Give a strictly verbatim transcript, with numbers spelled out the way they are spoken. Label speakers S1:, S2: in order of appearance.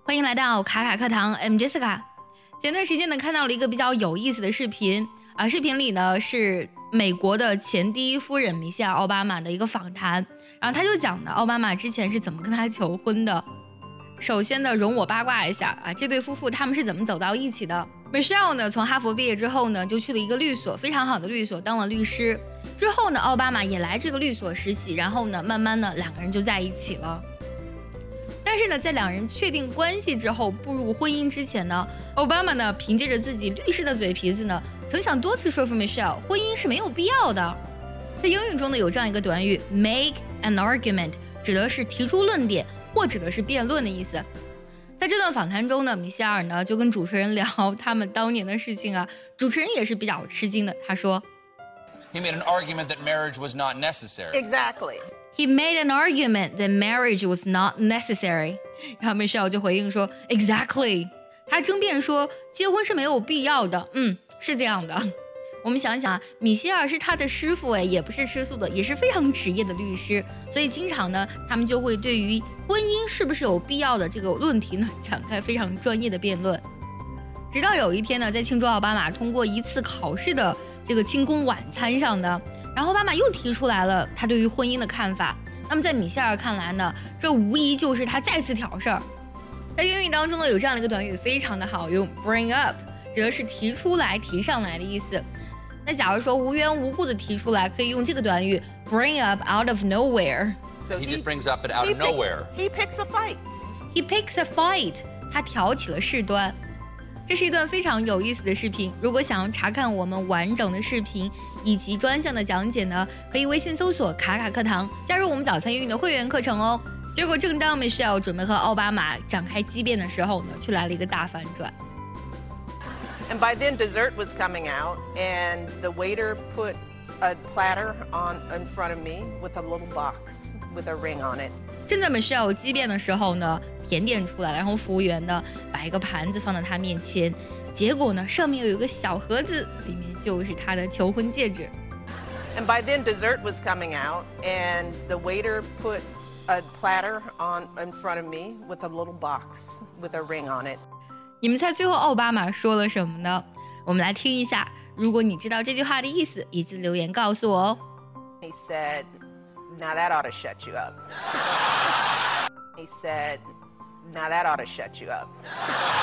S1: 欢迎来到卡卡课堂 ，I'm Jessica。前段时间呢，看到了一个比较有意思的视频啊，视频里呢是美国的前第一夫人米歇尔·奥巴马的一个访谈，然后他就讲的奥巴马之前是怎么跟他求婚的。首先呢，容我八卦一下啊，这对夫妇他们是怎么走到一起的 ？Michelle 呢，从哈佛毕业之后呢，就去了一个律所，非常好的律所，当了律师。之后呢，奥巴马也来这个律所实习，然后呢，慢慢呢，两个人就在一起了。但是呢，在两人确定关系之后，步入婚姻之前呢，奥巴马呢，凭借着自己律师的嘴皮子呢，曾想多次说服 Michelle， 婚姻是没有必要的。在英语中呢，有这样一个短语 make an argument， 指的是提出论点或指的是辩论的意思。在这段访谈中呢，米歇尔呢就跟主持人聊他们当年的事情啊，主持人也是比较吃惊的，他说
S2: He made an argument that marriage was not necessary.
S3: Exactly.He
S1: made an argument that marriage was not necessary. 然后 Michelle 就回应说 Exactly. 他争辩说结婚是没有必要的。嗯，是这样的。我们想想啊，米歇尔是他的师傅，哎，也不是吃素的，也是非常职业的律师，所以经常呢，他们就会对于婚姻是不是有必要的这个论题呢，展开非常专业的辩论。直到有一天呢，在庆祝奥巴马通过一次考试的这个庆功晚餐上的。然后奥巴马又提出来了他对于婚姻的看法，那么在米歇尔看来呢，这无疑就是他再次挑事儿。在英语当中呢，有这样的一个短语非常的好用 ，bring up， 指的是提出来、提上来的意思。那假如说无缘无故的提出来，可以用这个短语 bring up out of nowhere。So
S2: he, he just brings up it out of nowhere.
S3: He picks a fight.
S1: He picks a fight. 他挑起了事端。这是一段非常有意思的视频，如果想要查看我们完整的视频以及专项的讲解呢，可以微信搜索卡卡课堂，加入我们早餐英语的会员课程哦。结果正当 Michelle 准备和奥巴马展开激辩的时候呢，却来了一个大反转。
S3: And by then dessert was coming out and the waiter put a platter on in front of me with a little box with a ring on it.
S1: 正在 Michelle 激辩的时候呢，甜点出来了，然后服务员呢把一个盘子放到她面前，结果呢上面有一个小盒子，里面就是她的求婚戒指。
S3: And by then dessert was coming out and the waiter put a platter on in front of me with a little box with a ring on it.
S1: 你们猜最后奥巴马说了什么呢？我们来听一下，如果你知道这句话的意思，一字留言告诉我哦。
S3: He said, "Now that ought to shut you up." He said, "Now that ought to shut you up."